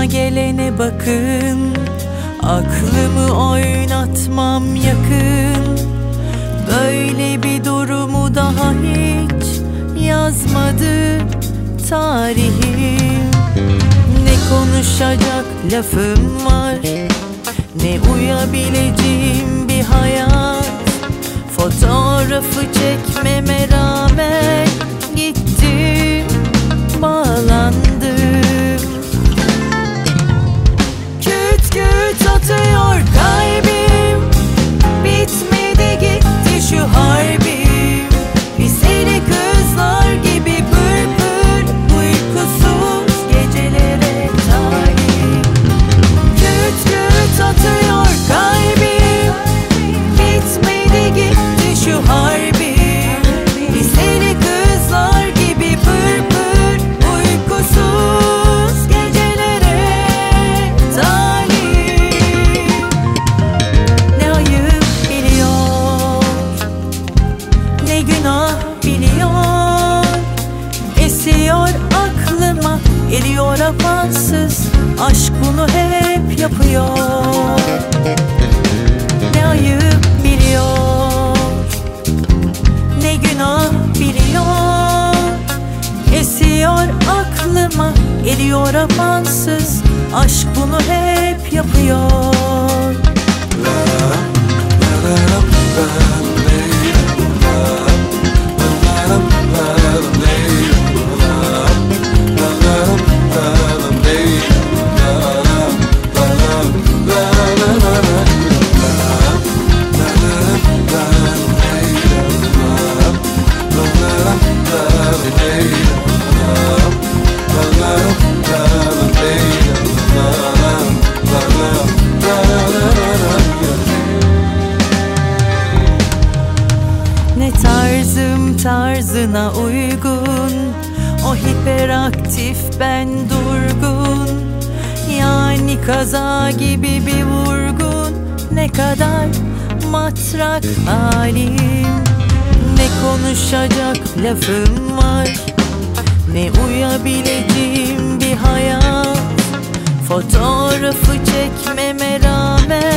Başıma gelene bakın, aklımı oynatmam yakın. Böyle bir durumu daha hiç yazmadı tarihim. Ne konuşacak lafım var, ne uyabileceğim bir hayat. Fotoğrafı çekmeme rağmen gittim, bağlandım. Küt küt atıyor kalbim, bitmedi gitti şu harbim. Liseli kızlar gibi pır pır, uykusuz gecelere talim. Küt küt atıyor kalbim, bitmedi gitti şu harbim. Liseli kızlar gibi pır pır, uykusuz gecelere talim. Ne ayıp biliyor, ne günah biliyor. Esiyor aklıma, eriyor apansız. Aşk bunu hep yapıyor. Ne ayıp biliyor, ne günah biliyor. Esiyor aklıma, eriyor apansız. Aşk bunu hep yapıyor. Ne tarzım tarzına uygun, o hiperaktif ben durgun. Yani kaza gibi bir vurgun, ne kadar matrak halim. Ne konuşacak lafım var, ne uyabileceğim bir hayat. Fotoğrafı çekmeme rağmen